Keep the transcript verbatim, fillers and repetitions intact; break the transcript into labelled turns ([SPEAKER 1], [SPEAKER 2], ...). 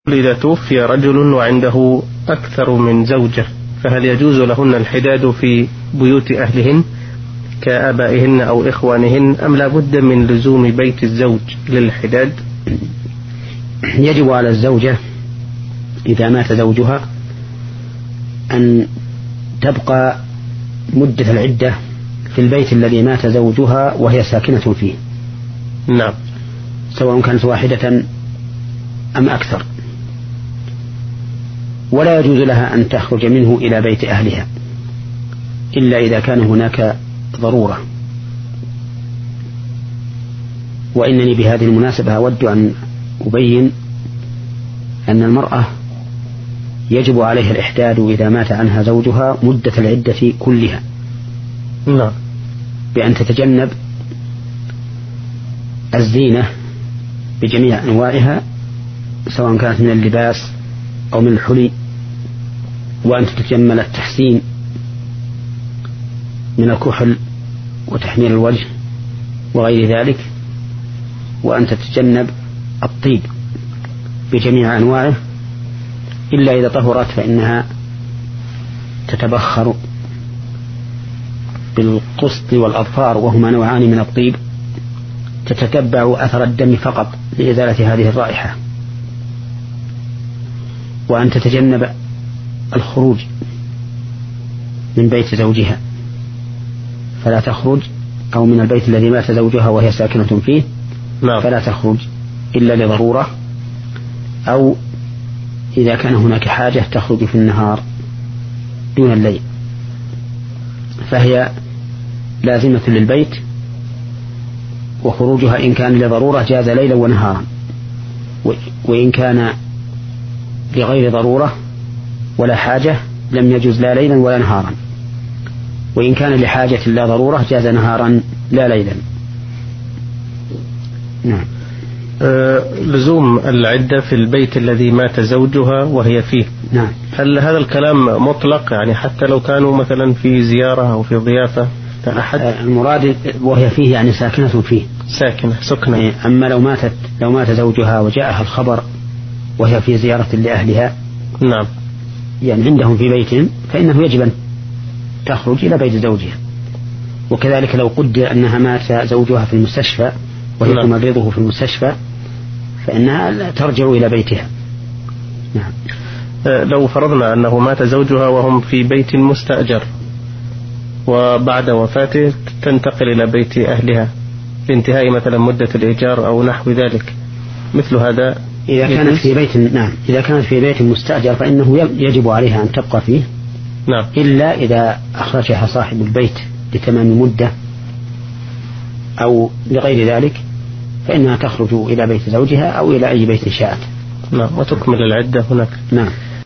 [SPEAKER 1] إذا توفي رجل وعنده أكثر من زوجة فهل يجوز لهن الحداد في بيوت أهلهن كآبائهن أو إخوانهن أم لا بد من لزوم بيت الزوج للحداد؟
[SPEAKER 2] يجب على الزوجة إذا مات زوجها أن تبقى مدة العدة في البيت الذي مات زوجها وهي ساكنة فيه.
[SPEAKER 1] نعم.
[SPEAKER 2] سواء كانت واحدة أم أكثر، ولا يجوز لها أن تخرج منه إلى بيت أهلها إلا إذا كان هناك ضرورة. وإنني بهذه المناسبة أود أن أبين أن المرأة يجب عليها الإحداد إذا مات عنها زوجها مدة العدة كلها.
[SPEAKER 1] نعم.
[SPEAKER 2] بأن تتجنب الزينة بجميع أنواعها سواء كانت من اللباس أو من الحلي، وأن تتجمل التحسين من الكحل وتحمير الوجه وغير ذلك، وأن تتجنب الطيب بجميع أنواعه إلا إذا طهرت فإنها تتبخر بالقسط والأظفار وهما نوعان من الطيب تتتبع أثر الدم فقط لإزالة هذه الرائحة. وأن تتجنب الخروج من بيت زوجها، فلا تخرج أو من البيت الذي مات زوجها وهي ساكنة فيه فلا تخرج إلا لضرورة، أو إذا كان هناك حاجة تخرج في النهار دون الليل، فهي لازمة للبيت، وخروجها إن كان لضرورة جاز ليلا ونهارا، وإن كان لغير ضرورة ولا حاجة لم يجوز لا ليلا ولا نهارا، وإن كان لحاجة لا ضرورة جاز نهارا لا ليلا. نعم.
[SPEAKER 1] أه لزوم العدة في البيت الذي مات زوجها وهي فيه.
[SPEAKER 2] نعم.
[SPEAKER 1] هل هذا الكلام مطلق يعني حتى لو كانوا مثلا في زيارة أو في ضيافة أحد؟
[SPEAKER 2] المراد وهي فيه يعني ساكنة فيه،
[SPEAKER 1] ساكنة سكنة.
[SPEAKER 2] أما لو ماتت لو مات زوجها وجاءها الخبر وهي في زيارة لأهلها،
[SPEAKER 1] نعم،
[SPEAKER 2] يعني عندهم في بيتهم، فإنه يجب أن تخرج إلى بيت زوجها. وكذلك لو قدر أنها مات زوجها في المستشفى وهي
[SPEAKER 1] نعم.
[SPEAKER 2] تمرضه في المستشفى فإنها ترجع إلى بيتها. نعم.
[SPEAKER 1] لو فرضنا أنه مات زوجها وهم في بيت مستأجر وبعد وفاته تنتقل إلى بيت أهلها لانتهاء مثلا مدة الإيجار أو نحو ذلك، مثل هذا
[SPEAKER 2] إذا كانت في بيت نعم إذا كانت في بيت مستأجر فإنه يجب عليها أن تبقى فيه.
[SPEAKER 1] نعم.
[SPEAKER 2] إلا إذا أخرجها صاحب البيت لتمام مدة أو لغير ذلك فإنها تخرج إلى بيت زوجها أو إلى أي بيت شاءت.
[SPEAKER 1] نعم. وتكمل العدة هناك.
[SPEAKER 2] نعم.